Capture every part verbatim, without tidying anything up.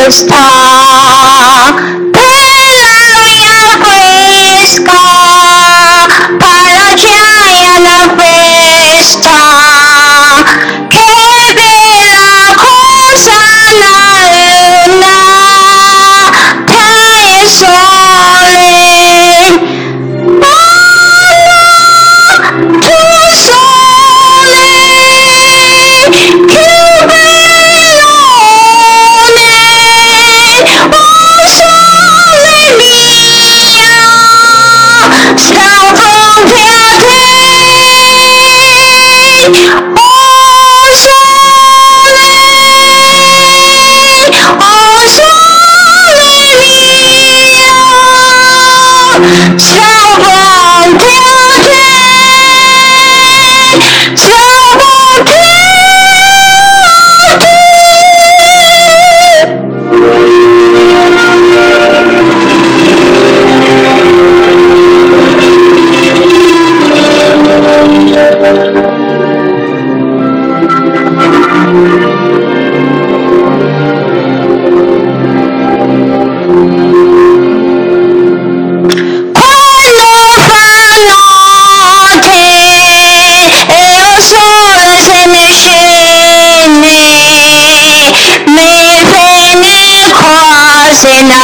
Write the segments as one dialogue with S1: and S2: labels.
S1: fiesta, per la via fresca, para gioia la festa, che bella cosa la luna, te il sole, balla tu sole, che bellone, oh sole mia, stavo fronte a te, oh sole, oh sole mia, stavo fronte a te, stavo fronte a te. Quando fa notte e il sole se ne scende, mi viene quasi una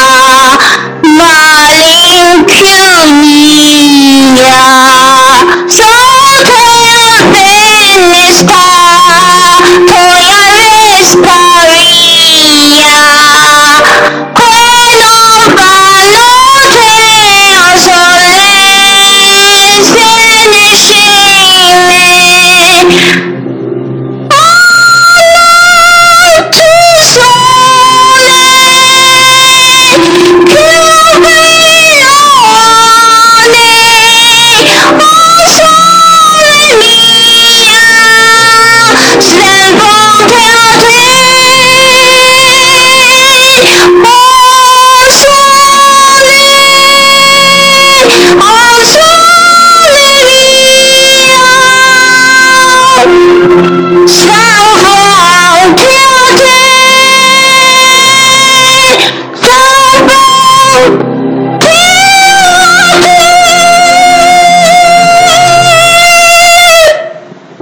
S1: malinconia, sotto la finestra poi resta via. Quando va notte al sole se ne scende, oh tu sole, che bellone, oh sole mia, stai fronte a te, oh sole, oh sole mia, stai